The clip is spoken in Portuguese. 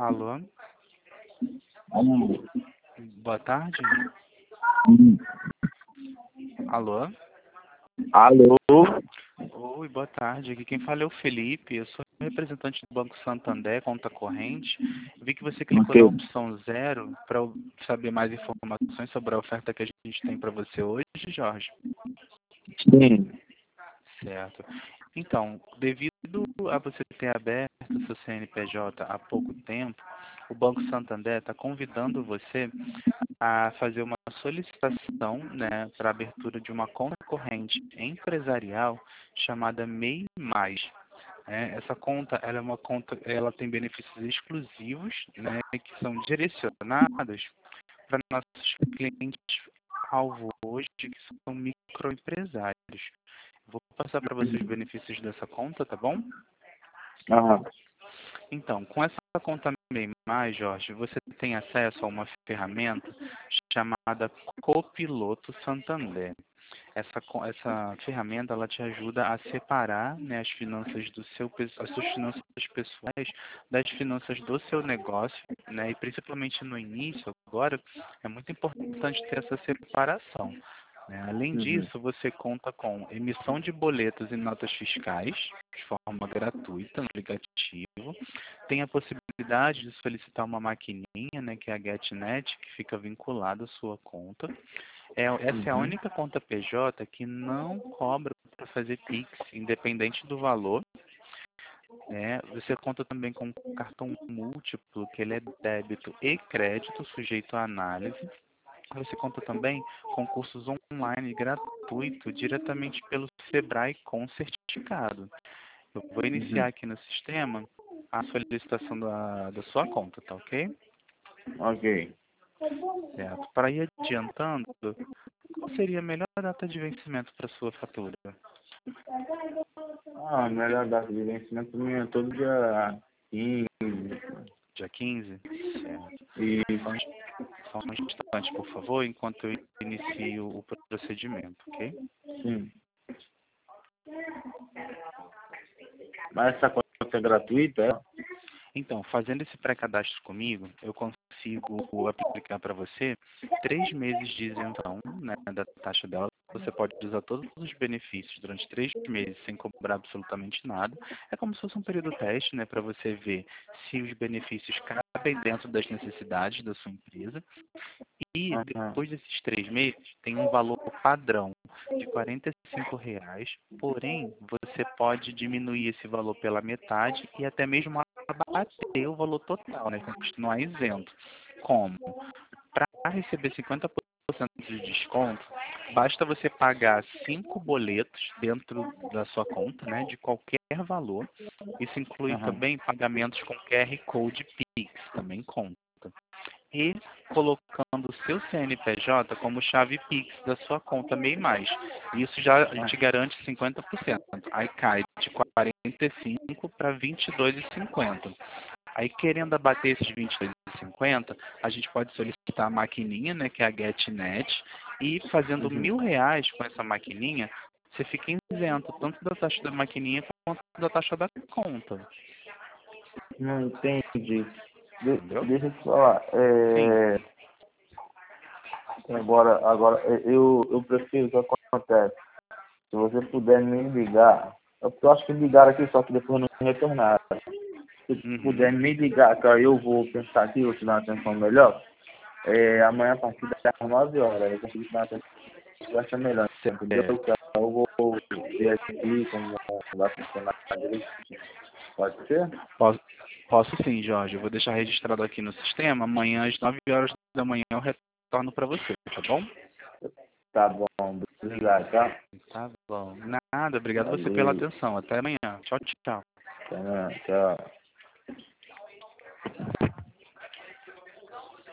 Alô? Alô? Boa tarde. Alô? Alô? Oi, boa tarde. Aqui quem fala é o Felipe. Eu sou representante do Banco Santander, conta corrente. Vi que você clicou Ok. na opção 0 para saber mais informações sobre a oferta que a gente tem para você hoje, Jorge. Sim. Certo. Então, devido a você ter aberto seu CNPJ há pouco tempo, o Banco Santander está convidando você a fazer uma solicitação, né, para a abertura de uma conta corrente empresarial chamada MEI Mais. Essa conta, ela é uma conta, ela tem benefícios exclusivos, né, que são direcionados para nossos clientes alvo hoje, que são microempresários. Vou passar para você os benefícios dessa conta, tá bom? Ah, Então, com essa conta MEI Mais, Jorge, você tem acesso a uma ferramenta chamada Copiloto Santander. Essa ferramenta ela te ajuda a separar, né, as finanças as suas finanças pessoais das finanças do seu negócio, né, e principalmente no início, agora, é muito importante ter essa separação. Além disso, você conta com emissão de boletos e notas fiscais de forma gratuita no aplicativo. Tem a possibilidade de solicitar uma maquininha, né, que é a GetNet, que fica vinculada à sua conta. Essa é a única conta PJ que não cobra para fazer Pix, independente do valor. Você conta também com um cartão múltiplo, que ele é débito e crédito, sujeito à análise. Você conta também com cursos online gratuito diretamente pelo Sebrae com certificado. Eu vou iniciar aqui no sistema a solicitação da sua conta, tá ok? ok. Certo. Para ir adiantando, qual seria a melhor data de vencimento para sua fatura? Ah, melhor data de vencimento minha é todo dia 15. Dia 15? Certo. E Só um instante, por favor, enquanto eu inicio o procedimento, ok? sim. Mas essa conta é gratuita, é? Então, fazendo esse pré-cadastro comigo, eu consigo aplicar para você 3 meses de isenção, né, da taxa dela. Você pode usar todos os benefícios durante 3 meses sem cobrar absolutamente nada. É como se fosse um período teste, né, para você ver se os benefícios cabem dentro das necessidades da sua empresa. E depois desses 3 meses, tem um valor padrão de R$ 45, porém, você pode diminuir esse valor pela metade e até mesmo abater o valor total, né? Continuar isento. Como? Para receber 50% de desconto, basta você pagar 5 boletos dentro da sua conta, né? De qualquer valor. Isso inclui também pagamentos com QR Code Pix, também conta. E colocando o seu CNPJ como chave Pix da sua conta MEI Mais. Isso já te garante 50%. Aí cai de 45 para 22,50. Aí, querendo abater esses 22,50, a gente pode solicitar a maquininha, né, que é a GetNet, e fazendo R$ 1.000 com essa maquininha, você fica isento tanto da taxa da maquininha quanto da taxa da conta. Não entendi. Entendeu? Deixa eu te falar. Sim. Agora eu prefiro que acontece. Se você puder me ligar, eu acho que ligaram aqui, só que depois não retornaram. Se puder me ligar, que aí eu vou pensar aqui, vou te dar uma atenção melhor. Amanhã a partir das 9 horas, eu consigo te dar uma atenção que vai ser melhor, entendeu? Então, eu vou ver aqui como vai funcionar direitinho. Pode ser? Posso sim, Jorge. Eu vou deixar registrado aqui no sistema. Amanhã, às 9 horas da manhã, eu retorno para você, tá bom? Tá bom, obrigado, tá? Tá bom. Nada, obrigado você pela Valeu. atenção. Até amanhã. Tchau, tchau. Tchau.